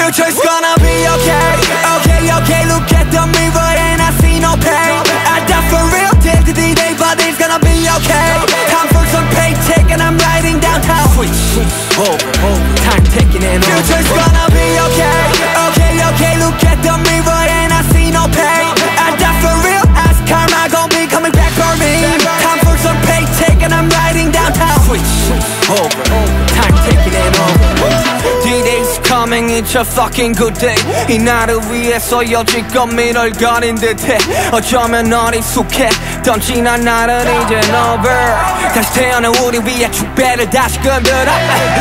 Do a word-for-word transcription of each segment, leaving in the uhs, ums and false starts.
Future's gonna be okay. Okay, okay, look at the mirror and I see no pain. I die for real till the D-Day, but it's gonna be okay. Time for some paycheck and I'm riding downtown. Switch, over, over, time taking it over. Future's gonna be okay. Okay, okay, look at the mirror and I see no pain. I die for real, ask karma gon' be coming back for me. Time for some paycheck and I'm riding downtown. Switch, over, over, time taking it over. D-Day's coming, it's a fucking good day. 이 날을 위해서 여지껏 미를 가린 듯해. 어쩌면 어리숙해 던지난 날은 이젠 over. 다시 태어난 우리 위해 축배를 다시 건드려.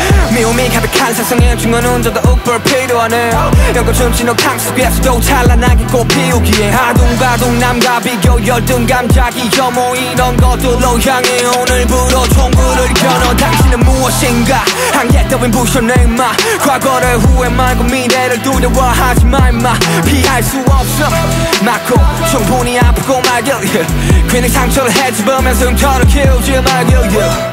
미움이 가득한 세상에 중간 운전도 uk볼 필요하네. 연꽃은 진호 강속에서도 찬란하게 꽃 피우기에 아둥바둥 남과 비교 열등 감작이 혐오 이런 것들로 향해 오늘부로 총구를 겨눠. 당신은 무엇인가 한계 따윈 부셔내 임마. 과거를 후회 말고 미래를 두려워하지 마 임마. 피할 수 없어 맞고 충분히 아프고 말겨. 괜히 상처를 헤집으면서 흉터를 키우지 말겨.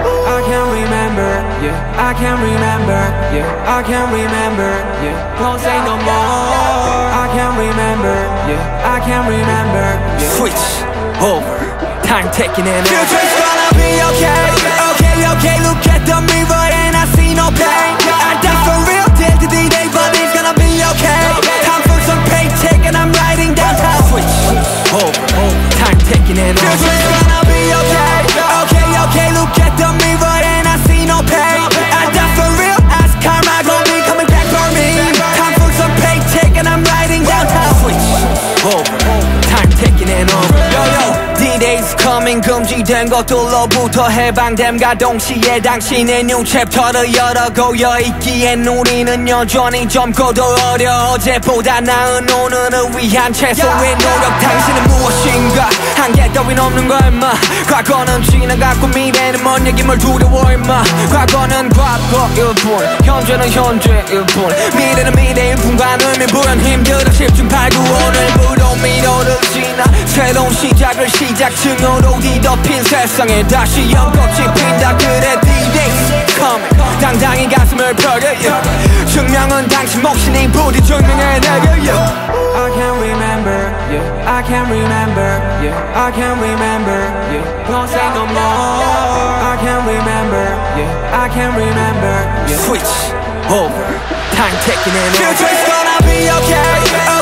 I can't remember, yeah. I can't remember, yeah. I can't remember, yeah. Don't say no more. I can't remember, yeah. I can't remember, yeah. Switch over, time taking it over. Future's gonna be okay. Okay, okay, look at the mirror and I see no pain. I die for real till the D-Day, but it's gonna be okay. Time for some paycheck and I'm riding downtown. Switch over, over, time taking it over. Future's gonna be okay. Okay, okay, look at the mirror and I see no pain. I die for real, ask karma gon' be coming back for me. Time for some paycheck and I'm riding downtown. Switch over, time taking it over. Yo, yo, D-Day's coming. 금지된 것들로부터 해방됨과 동시에 당신의 new 챕터를 열어 고여있기엔 우리는 여전히 젊고도 어려. 어제보다 나은 오늘을 위한 최소의 노력. 당신은 무엇인가 한계 따윈 없는 거야 임마. 과거는 지나갔고 미래는 먼 얘기 뭘 두려워 임마. 과거는 과거일 뿐 현재는 현재일 뿐 미래는 미래일 뿐과 의미부연 힘들어 십중 팔구 오늘부로 미로를 지나 새로운 시작을 시작층으로 뒤덮인 세상에 다시 연꽃이 핀다. 그래 D-Day's coming. 당당히 가슴을 펴려 yeah. 증명은 당신 몫이니 부디 증명해 내게 yeah. I can't remember, yeah. I can't remember, yeah. I can't remember, yeah. Don't say no more. I can't remember, yeah. I can't remember, yeah. Switch over, time taking it over. Future's gonna be okay.